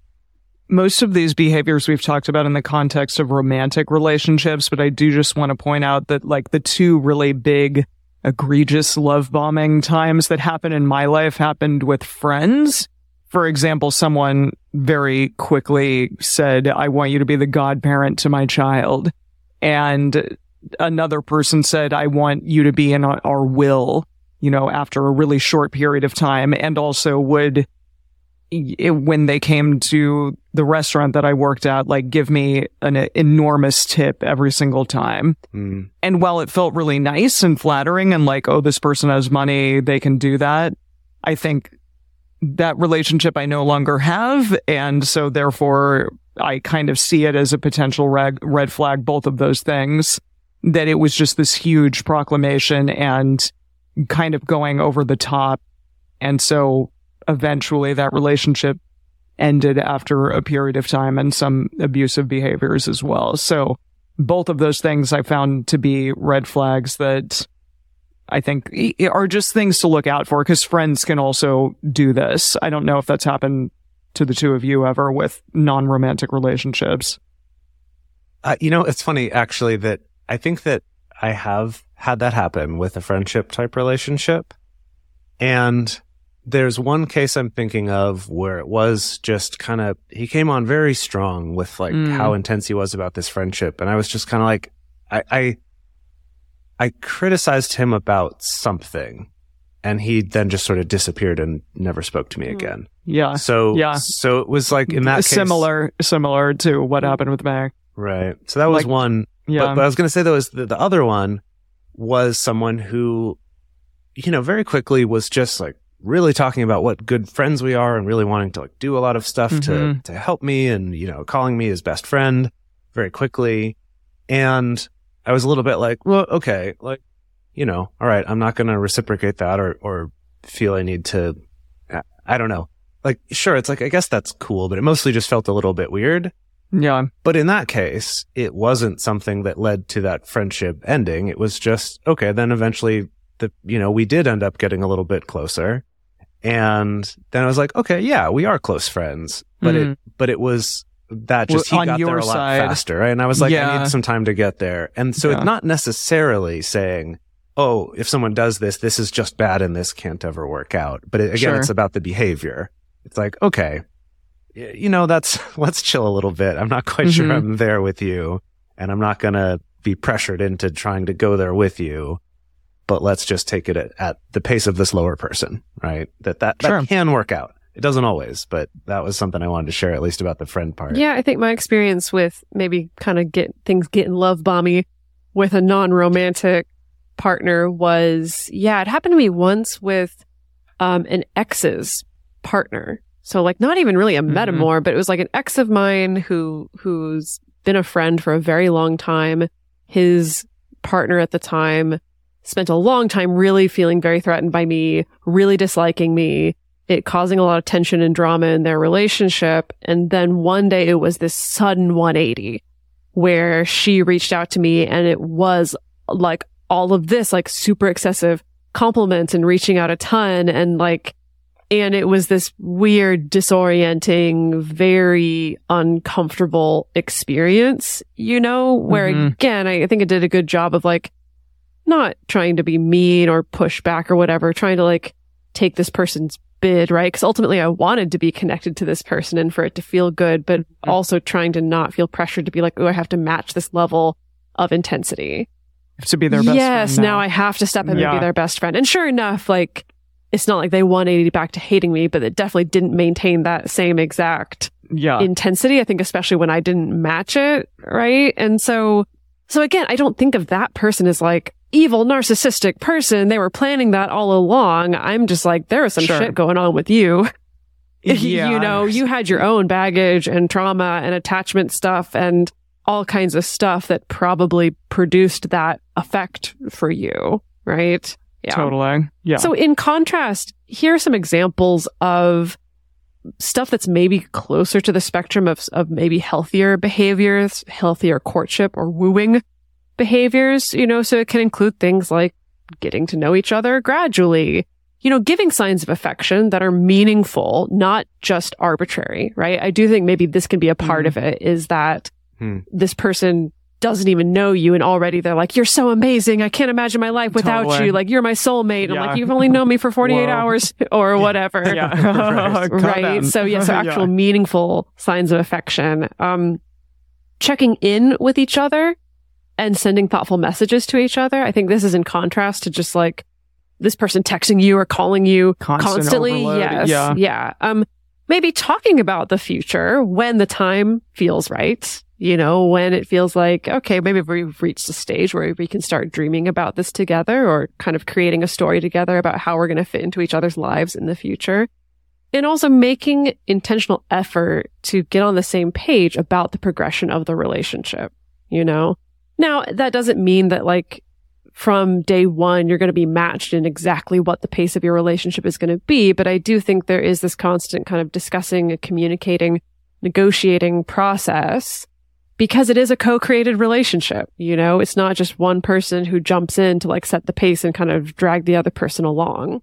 Most of these behaviors we've talked about in the context of romantic relationships, but I do just want to point out that like the two really big egregious love bombing times that happened in my life happened with friends. For example, someone very quickly said, I want you to be the godparent to my child. And another person said, I want you to be in our will, after a really short period of time, and also would when they came to the restaurant that I worked at, like give me an enormous tip every single time. And while it felt really nice and flattering and like, oh, this person has money, they can do that, I think that relationship I no longer have. And so therefore I kind of see it as a potential red flag, both of those things, that it was just this huge proclamation and kind of going over the top. And so eventually that relationship ended after a period of time and some abusive behaviors as well. So both of those things I found to be red flags that I think are just things to look out for, because friends can also do this. I don't know if that's happened to the two of you ever with non-romantic relationships. It's funny actually that I think that I have had that happen with a friendship type relationship. And there's one case I'm thinking of where it was just kind of, he came on very strong with like how intense he was about this friendship. And I was just kind of like, I criticized him about something, and he then just sort of disappeared and never spoke to me again. Yeah. So it was like in that case, similar to what happened with Meg. Right. So that was like, one. Yeah. But I was going to say, though, is the other one was someone who, very quickly was just like really talking about what good friends we are and really wanting to like do a lot of stuff to help me and, calling me his best friend very quickly. And I was a little bit like, well, okay, like, all right, I'm not going to reciprocate that or feel I need to, I don't know. Like, sure, it's like, I guess that's cool, but it mostly just felt a little bit weird. Yeah. But in that case, it wasn't something that led to that friendship ending. It was just, okay, then eventually we did end up getting a little bit closer. And then I was like, okay, yeah, we are close friends. But it was that just, he got there a lot faster. Right? And I was like, I need some time to get there. And so it's not necessarily saying, oh, if someone does this, this is just bad and this can't ever work out. But it's about the behavior. It's like, okay, let's chill a little bit. I'm not quite sure I'm there with you, and I'm not going to be pressured into trying to go there with you, but let's just take it at the pace of the slower person, right? That can work out. It doesn't always, but that was something I wanted to share, at least about the friend part. Yeah, I think my experience with maybe kind of getting love bomby with a non-romantic partner was, it happened to me once with an ex's partner. So like not even really a metamor, but it was like an ex of mine who's been a friend for a very long time. His partner at the time spent a long time really feeling very threatened by me, really disliking me, it causing a lot of tension and drama in their relationship. And then one day it was this sudden 180 where she reached out to me, and it was like all of this like super excessive compliments and reaching out a ton, and it was this weird, disorienting, very uncomfortable experience, where again, I think it did a good job of like not trying to be mean or push back or whatever, trying to like take this person's bid, right? Because ultimately I wanted to be connected to this person and for it to feel good, but also trying to not feel pressured to be like, oh, I have to match this level of intensity. To be their best friend. Yes, now I have to step in and be their best friend. And sure enough, like, it's not like they 180 back to hating me, but it definitely didn't maintain that same exact intensity. I think especially when I didn't match it, right? And so again, I don't think of that person as like evil, narcissistic person. They were planning that all along. I'm just like, there was some shit going on with you. Yeah. You had your own baggage and trauma and attachment stuff and all kinds of stuff that probably produced that effect for you, right? Yeah. Totally. Yeah. So in contrast, here are some examples of stuff that's maybe closer to the spectrum of maybe healthier behaviors, healthier courtship or wooing behaviors, so it can include things like getting to know each other gradually, giving signs of affection that are meaningful, not just arbitrary, right? I do think maybe this can be a part of it, is that this person doesn't even know you and already they're like, you're so amazing. I can't imagine my life without you. Like, you're my soulmate. And I'm like, you've only known me for 48 hours or whatever. Right. So actual meaningful signs of affection. Checking in with each other and sending thoughtful messages to each other. I think this is in contrast to just like this person texting you or calling you constantly. Overload. Yes. Yeah. maybe talking about the future when the time feels right, when it feels like, okay, maybe we've reached a stage where we can start dreaming about this together or kind of creating a story together about how we're going to fit into each other's lives in the future. And also making intentional effort to get on the same page about the progression of the relationship, Now, that doesn't mean that from day one, you're going to be matched in exactly what the pace of your relationship is going to be. But I do think there is this constant kind of discussing, communicating, negotiating process because it is a co-created relationship. It's not just one person who jumps in to set the pace and kind of drag the other person along.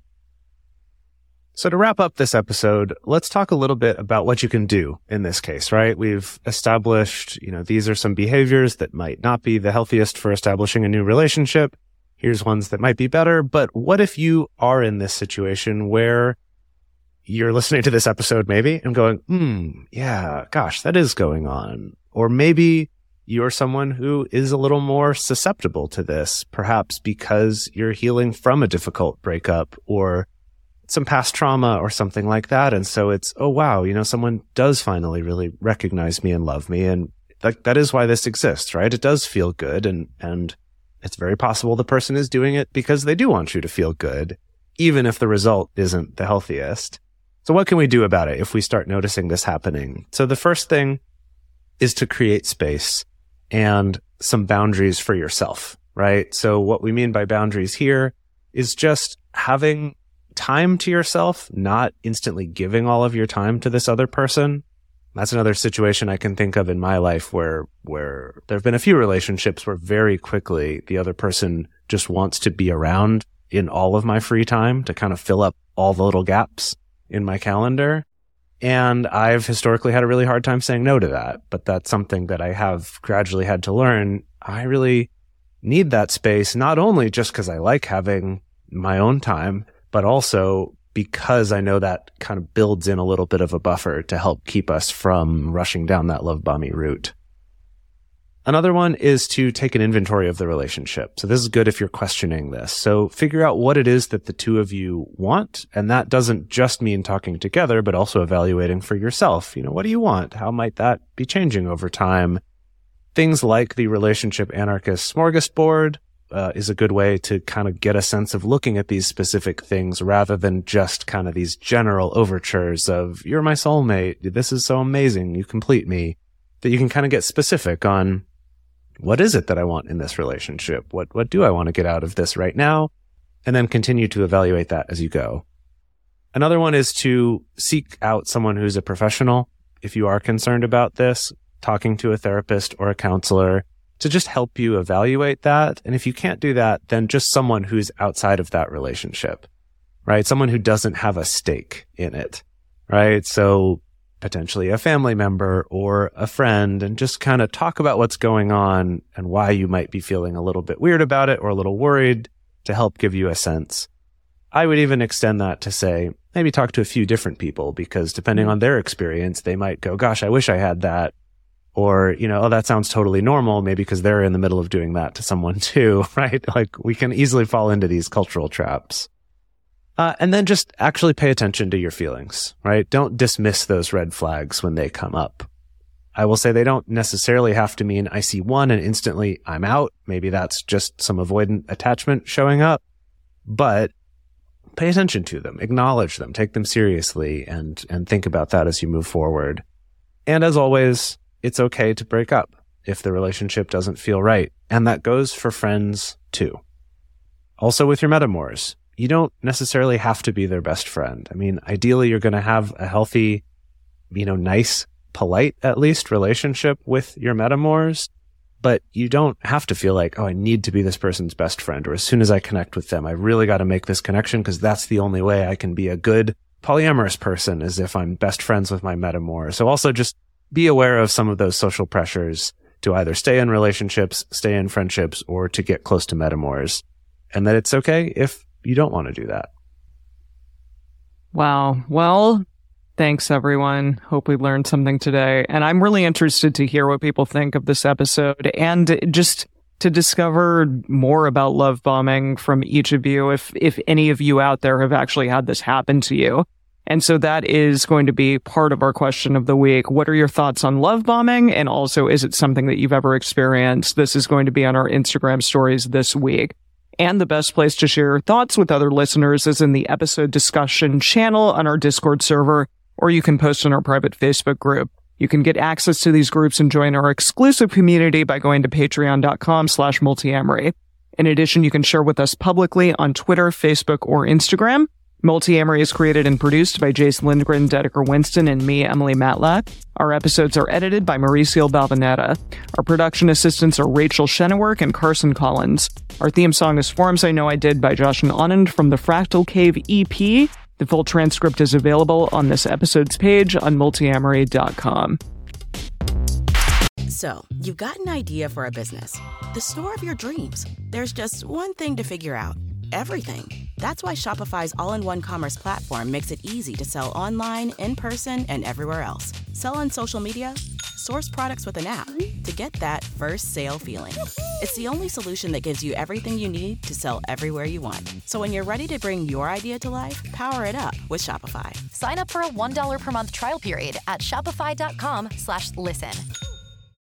So to wrap up this episode, let's talk a little bit about what you can do in this case, right? We've established, these are some behaviors that might not be the healthiest for establishing a new relationship. Here's ones that might be better. But what if you are in this situation where you're listening to this episode maybe and going, yeah, gosh, that is going on. Or maybe you're someone who is a little more susceptible to this, perhaps because you're healing from a difficult breakup or some past trauma or something like that. And so it's, oh, wow, someone does finally really recognize me and love me. And that is why this exists, right? It does feel good. And it's very possible the person is doing it because they do want you to feel good, even if the result isn't the healthiest. So what can we do about it if we start noticing this happening? So the first thing is to create space and some boundaries for yourself, right? So what we mean by boundaries here is just having time to yourself, not instantly giving all of your time to this other person. That's another situation I can think of in my life where there have been a few relationships where very quickly the other person just wants to be around in all of my free time to kind of fill up all the little gaps in my calendar. And I've historically had a really hard time saying no to that. But that's something that I have gradually had to learn. I really need that space, not only just because I like having my own time, but also because I know that kind of builds in a little bit of a buffer to help keep us from rushing down that love bombing route. Another one is to take an inventory of the relationship. So this is good if you're questioning this. So figure out what it is that the two of you want. And that doesn't just mean talking together, but also evaluating for yourself. What do you want? How might that be changing over time? Things like the Relationship Anarchist Smorgasbord is a good way to kind of get a sense of looking at these specific things rather than just kind of these general overtures of, you're my soulmate, this is so amazing, you complete me, that you can kind of get specific on, what is it that I want in this relationship? What do I want to get out of this right now? And then continue to evaluate that as you go. Another one is to seek out someone who's a professional. If you are concerned about this, talking to a therapist or a counselor to just help you evaluate that. And if you can't do that, then just someone who's outside of that relationship, right? Someone who doesn't have a stake in it, right? So potentially a family member or a friend, and just kind of talk about what's going on and why you might be feeling a little bit weird about it or a little worried to help give you a sense. I would even extend that to say, maybe talk to a few different people, because depending on their experience, they might go, gosh, I wish I had that. Or, oh, that sounds totally normal, maybe because they're in the middle of doing that to someone too, right? We can easily fall into these cultural traps. And then just actually pay attention to your feelings, right? Don't dismiss those red flags when they come up. I will say they don't necessarily have to mean I see one and instantly I'm out. Maybe that's just some avoidant attachment showing up. But pay attention to them, acknowledge them, take them seriously, and think about that as you move forward. And as always, it's okay to break up if the relationship doesn't feel right. And that goes for friends too. Also with your metamors, you don't necessarily have to be their best friend. I mean, ideally, you're going to have a healthy, nice, polite, at least, relationship with your metamors. But you don't have to feel like, oh, I need to be this person's best friend. Or as soon as I connect with them, I really got to make this connection because that's the only way I can be a good polyamorous person, is if I'm best friends with my metamor. So also just be aware of some of those social pressures to either stay in relationships, stay in friendships, or to get close to metamors. And that it's okay if you don't want to do that. Wow. Well, thanks, everyone. Hope we learned something today. And I'm really interested to hear what people think of this episode and just to discover more about love bombing from each of you. If any of you out there have actually had this happen to you. And so that is going to be part of our question of the week. What are your thoughts on love bombing? And also, is it something that you've ever experienced? This is going to be on our Instagram stories this week. And the best place to share your thoughts with other listeners is in the episode discussion channel on our Discord server, or you can post in our private Facebook group. You can get access to these groups and join our exclusive community by going to patreon.com/multiamory. In addition, you can share with us publicly on Twitter, Facebook, or Instagram. Multiamory is created and produced by Jason Lindgren, Dedeker Winston, and me, Emily Matlack. Our episodes are edited by Mauricio Balvanera. Our production assistants are Rachel Shennework and Carson Collins. Our theme song is Forms I Know I Did by Josh and Anand from the Fractal Cave EP. The full transcript is available on this episode's page on multiamory.com. So, you've got an idea for a business. The store of your dreams. There's just one thing to figure out. Everything. That's why Shopify's all-in-one commerce platform makes it easy to sell online, in person, and everywhere else. Sell on social media, source products with an app to get that first sale feeling. It's the only solution that gives you everything you need to sell everywhere you want. So when you're ready to bring your idea to life, power it up with Shopify. Sign up for a $1 per month trial period at shopify.com/listen.